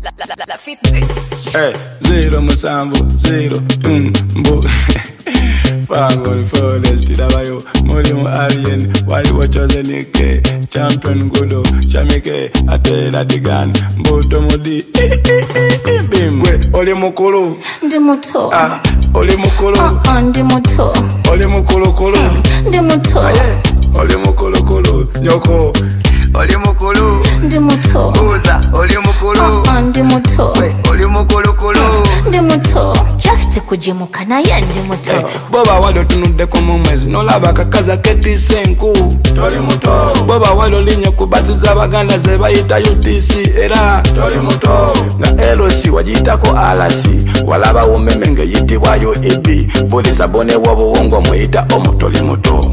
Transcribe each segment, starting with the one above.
La Fitbits. Hey, 0 musambu, 0 mbu. Fango forest dabayo, moli mu alien, wali wachoze nike, champion gudo, chamike, atela digan, mbuto mudi, bimwe, oli mukulu. Ndi muto. Oli mukulu. Ndi muto. Oli mukulu kulu. Ndi muto. Oli mukulu kulu, nyoko. Oli mukulu. Ndi muto. Uza, oli mukulu. Ndi muto. Oli mukulu kulu. Ndi muto. Just kujimuka naye ndi muto. Boba walo tunudde ko mu mwezi nolaba kakaza ketise nku. Toli muto. Boba walo linye kubatiza baganda ze bayita UTC era. Toli muto. Nga LOC wajitako alasi. Walaba umemenge yitibwa UEB. Bodi sabone wabo wongo muyita omutoli muto.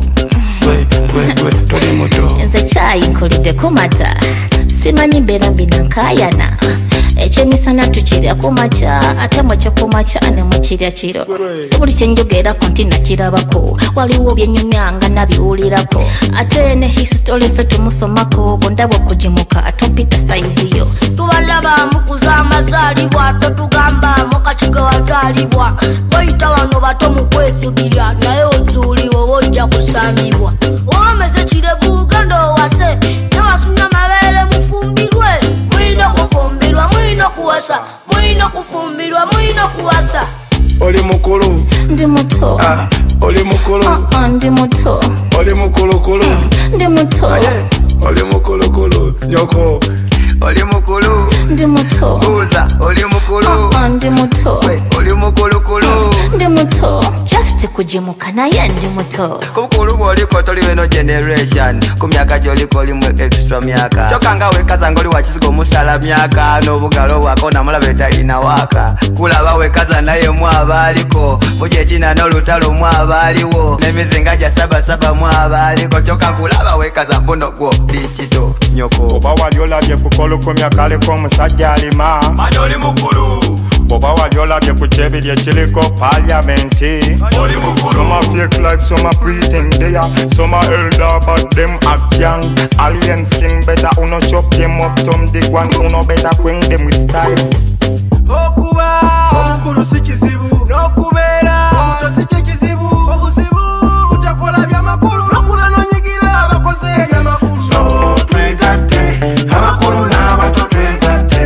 Toli muto. Nze chai nkulide kumata. Simanyi mbera mbina nkayana. Echemisana tukirya kumacha ate mwecho kumacha ne mukirya kiro. Sibuli kyenjogera konti nakirabako. Waliwo byenyumyanga nabiwulirako. Ate ne history fe tumusomako. Bondabo kujimuka atopita saizi yo. Tubalaba mukuza amazalibwa totugamba mukakiga watwalibwa. Boyita wano bato mukwesudira naye ozuuliwo wojja kusambibwa. Omeze kirevu gando wase nawasunya mabere mufumbirwe. Mwino kufumbirwa mwino kuwasa. Mwino kufumbirwa mwino kuwasa. Oli mukulu. Ndi muto. Oli mukulu. Ndi muto. Oli mukulu kulu. Ndi muto. Oli mukulu kulu, nyoko. Oli mukulu. Ndi muto. Uza, oli mukulu. Ndi muto. Oli mukulu kulu. Ndi muto. Just kujimuka naye ndi muto. Kubukulu bwoliko toli weno generation. Ku myaka gyoliko olimu extra myaka. Kyokanga wekaza ngoli wakisigo musala myaka. N'obugalo bwako namulaba etalina waka. Kulaba wekaza naye mwabaliko. Buje kina n'olutalo mwabaliwo. N'emizinga gya sabasaba mwabaliko. Kyoka kulaba wekaza mbuno gwo digital nyoko. Oba wali olabye ku kolukomya kale k'omusajja alima. Mani oli mukulu. Oba wali olabye ku kyebiri ekiliko parliamenti. Oli mukulu. Some are fake life, some are pretend they are. Some are elder but them act young. Alien skin better uno chop them off Tom the one uno better queen them with style. Okuba omukulu si kizibu n'okubeera omuto si kizibu obuzibu utakola byamakulu n'okula n'onyigira abakoze ebyamakulu. So twegatte amakulu n'abato twegatte.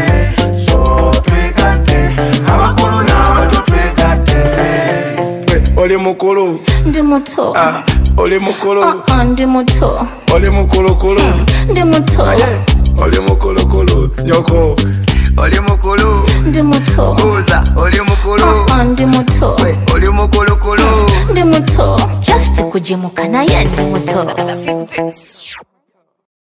So twegatte amakulu n'abato twegatte. Oli mukulu. Ndi muto. Oli mukulu. Ndi muto. Oli mukulu kulu. Ndi muto. Oli mukulu kulu, nyoko. Oli mukulu. Ndi muto. Uza, oli mukulu. Ndi muto. Oli mukulu kulu. Ndi muto. Just kujimuka naye ndi muto. La Fitbits.